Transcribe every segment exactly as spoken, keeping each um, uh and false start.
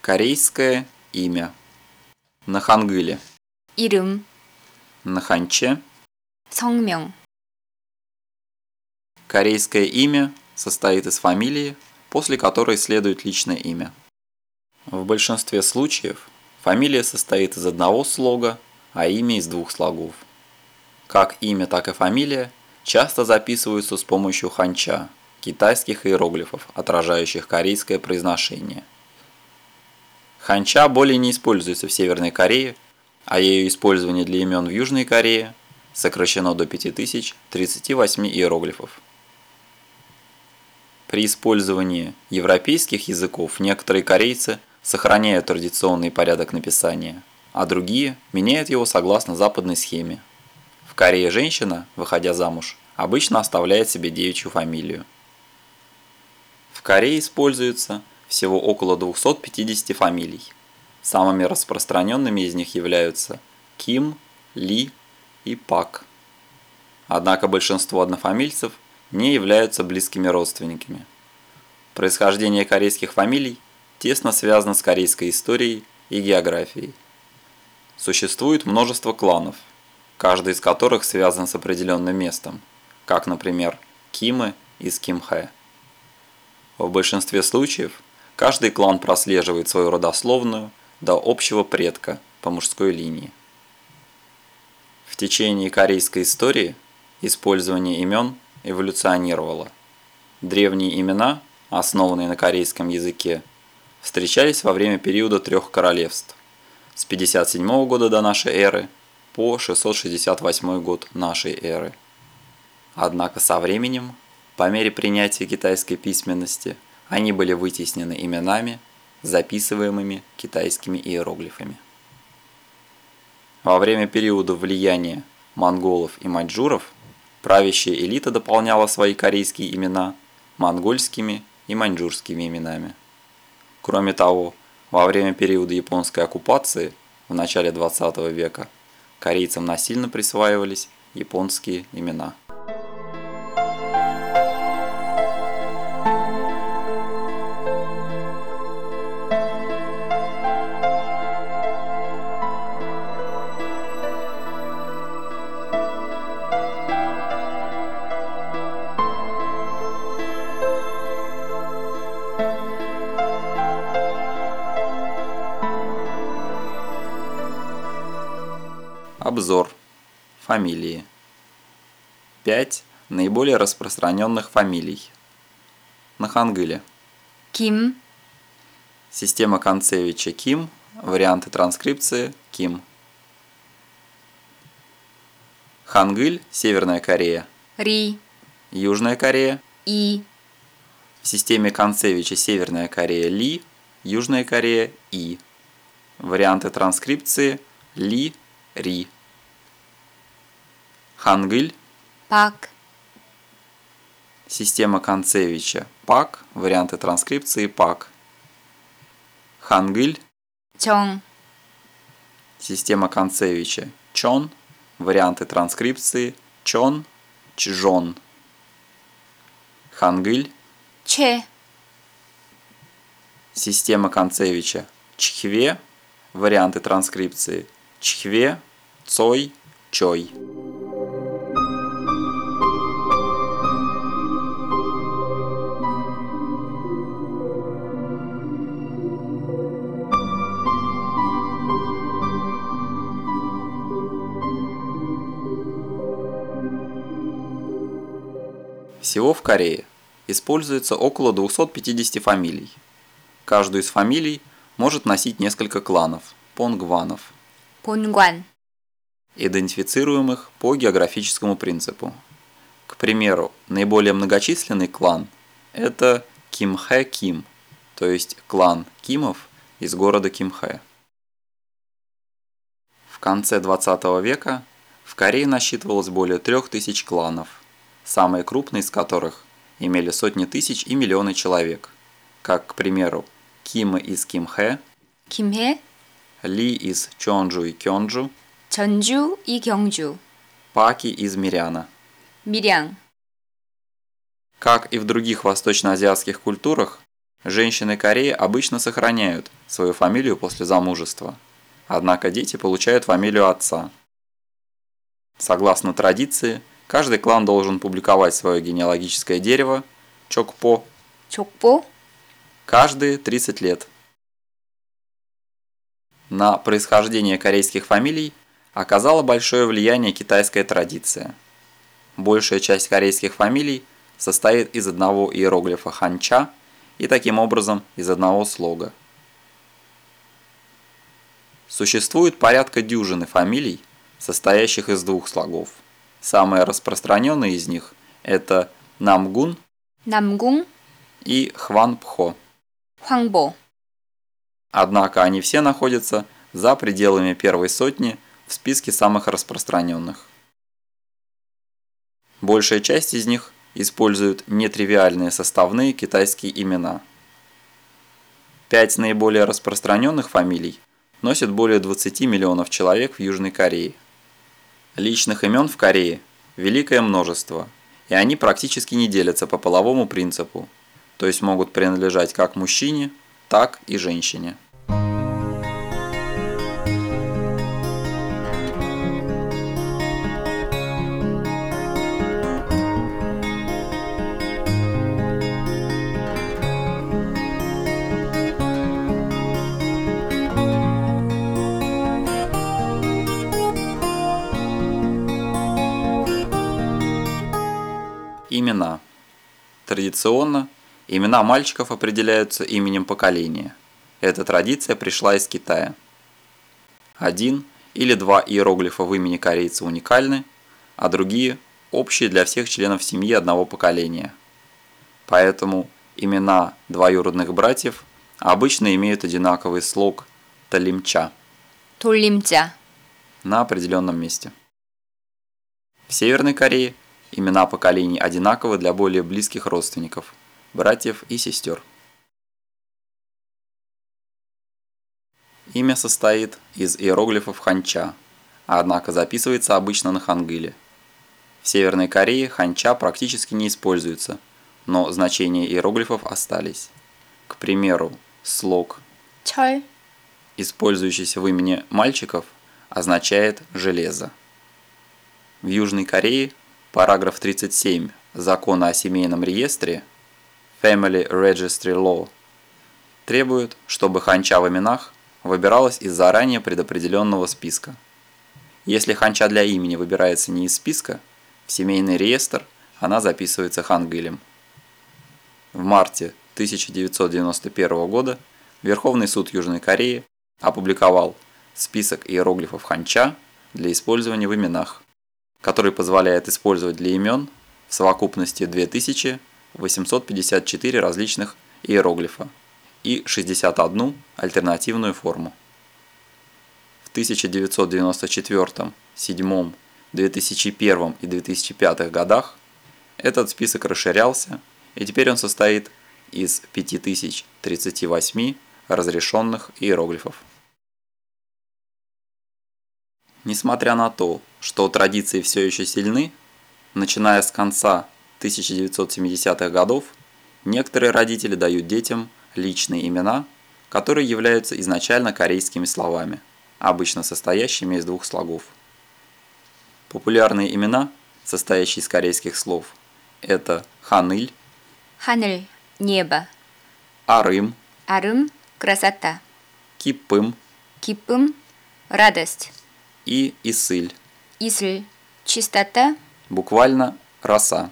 Корейское имя. На хангыле. 이름, На ханче. 성명. Корейское имя состоит из фамилии, после которой следует личное имя. В большинстве случаев фамилия состоит из одного слога, а имя из двух слогов. Как имя, так и фамилия часто записываются с помощью ханча, китайских иероглифов, отражающих корейское произношение. Ханча более не используется в Северной Корее, а ее использование для имен в Южной Корее сокращено до пяти тысяч тридцати восьми иероглифов. При использовании европейских языков некоторые корейцы сохраняют традиционный порядок написания, а другие меняют его согласно западной схеме. В Корее женщина, выходя замуж, обычно оставляет себе девичью фамилию. В Корее используется всего около двухсот пятидесяти фамилий. Самыми распространенными из них являются Ким, Ли и Пак. Однако большинство однофамильцев не являются близкими родственниками. Происхождение корейских фамилий тесно связано с корейской историей и географией. Существует множество кланов, каждый из которых связан с определенным местом, как, например, Кимы из Кимхэ. В большинстве случаев каждый клан прослеживает свою родословную до общего предка по мужской линии. В течение корейской истории использование имен эволюционировало. Древние имена, основанные на корейском языке, встречались во время периода трех королевств с пятьдесят седьмого года до нашей эры по шестьсот шестьдесят восьмой год нашей эры. Однако со временем, по мере принятия китайской письменности, они были вытеснены именами, записываемыми китайскими иероглифами. Во время периода влияния монголов и маньчжуров правящая элита дополняла свои корейские имена монгольскими и маньчжурскими именами. Кроме того, во время периода японской оккупации в начале двадцатого века корейцам насильно присваивались японские имена. Обзор. Фамилии. пять наиболее распространенных фамилий. На хангыле. 김, Система Концевича Ким. Варианты транскрипции Ким. Хангыль, Северная Корея. 리, Южная Корея. 이, В системе Концевича Северная Корея Ли. Южная Корея И. Варианты транскрипции Ли, Ри. Хангыль. 박, Система Концевича Пак. Варианты транскрипции Пак. Хангыль. 정, Система Концевича Чон. Варианты транскрипции Чон, Чжон. Хангыль. 최, Система Концевича Чхве. Варианты транскрипции Чхве, Цой, Чой. Всего в Корее используется около двухсот пятидесяти фамилий. Каждую из фамилий может носить несколько кланов, понгванов, 본관, идентифицируемых по географическому принципу. К примеру, наиболее многочисленный клан – это Кимхэ Ким, то есть клан Кимов из города Кимхэ. В конце двадцатого века в Корее насчитывалось более трех тысяч кланов, самые крупные из которых имели сотни тысяч и миллионы человек, как, к примеру, Кимы из Кимхэ, 김해, Ли из Чонджу и Кёнджу, 전주 이 경주, Паки из Миряна. 밀양. Как и в других восточноазиатских культурах, Женщины Кореи обычно сохраняют свою фамилию после замужества, однако дети получают фамилию отца. Согласно традиции, каждый клан должен публиковать свое генеалогическое дерево чокпо 족보, каждые тридцать лет. На происхождение корейских фамилий оказала большое влияние китайская традиция. Большая часть корейских фамилий состоит из одного иероглифа ханча и таким образом из одного слога. Существует порядка дюжины фамилий, состоящих из двух слогов. Самые распространенные из них – это Намгун 남궁, и Хванпхо. 황보. Однако они все находятся за пределами первой сотни в списке самых распространенных. Большая часть из них используют нетривиальные составные китайские имена. Пять наиболее распространенных фамилий носят более двадцати миллионов человек в Южной Корее. Личных имен в Корее великое множество, и они практически не делятся по половому принципу, то есть могут принадлежать как мужчине, так и женщине. Имена. Традиционно имена мальчиков определяются именем поколения. Эта традиция пришла из Китая. Один или два иероглифа в имени корейца уникальны, а другие – общие для всех членов семьи одного поколения. Поэтому имена двоюродных братьев обычно имеют одинаковый слог «талимча» 돌림자, на определенном месте. В Северной Корее имена поколений одинаковы для более близких родственников, братьев и сестер. Имя состоит из иероглифов ханча, однако записывается обычно на хангыле. В Северной Корее ханча практически не используется, но значения иероглифов остались. К примеру, слог, 철, использующийся в имени мальчиков, означает «железо». В Южной Корее параграф тридцать семь Закона о семейном реестре Family Registry Law требует, чтобы ханча в именах выбиралась из заранее предопределенного списка. Если ханча для имени выбирается не из списка, в семейный реестр она записывается хангылем. В марте тысяча девятьсот девяносто первого года Верховный суд Южной Кореи опубликовал список иероглифов ханча для использования в именах, который позволяет использовать для имен в совокупности две тысячи восемьсот пятьдесят четыре различных иероглифа и шестьдесят одну альтернативную форму. В тысяча девятьсот девяносто четвёртом, седьмом, две тысячи первом и две тысячи пятом годах этот список расширялся, и теперь он состоит из пяти тысяч тридцати восьми разрешенных иероглифов. Несмотря на то, что традиции все еще сильны, начиная с конца тысяча девятьсот семидесятых годов, некоторые родители дают детям личные имена, которые являются изначально корейскими словами, обычно состоящими из двух слогов. Популярные имена, состоящие из корейских слов, это Ханыль, 하늘, небо, Арым, 아름, красота, Кипым 기쁨, радость, и Исыль, 이슬, чистота, буквально роса.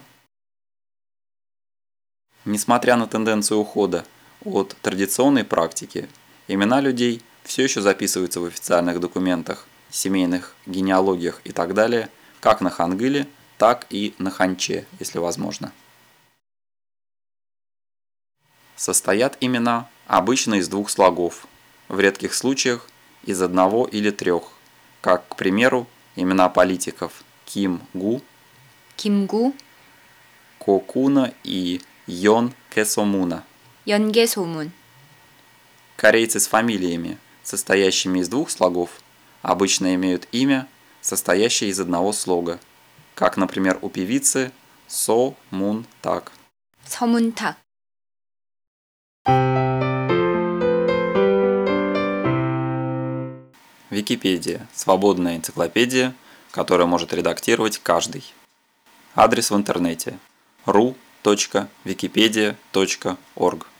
Несмотря на тенденцию ухода от традиционной практики, имена людей все еще записываются в официальных документах, семейных генеалогиях и так далее, как на хангыле, так и на ханче, если возможно. Состоят имена обычно из двух слогов, в редких случаях из одного или трех, как, к примеру, имена политиков Ким Гу, 김구, Ко Куна и Йон Кесомуна. 연개소문, Корейцы с фамилиями, состоящими из двух слогов, обычно имеют имя, состоящее из одного слога, как, например, у певицы Со Мун Так. 서문탁, Википедия – свободная энциклопедия, которую может редактировать каждый. Адрес в интернете – ру точка википедия точка орг.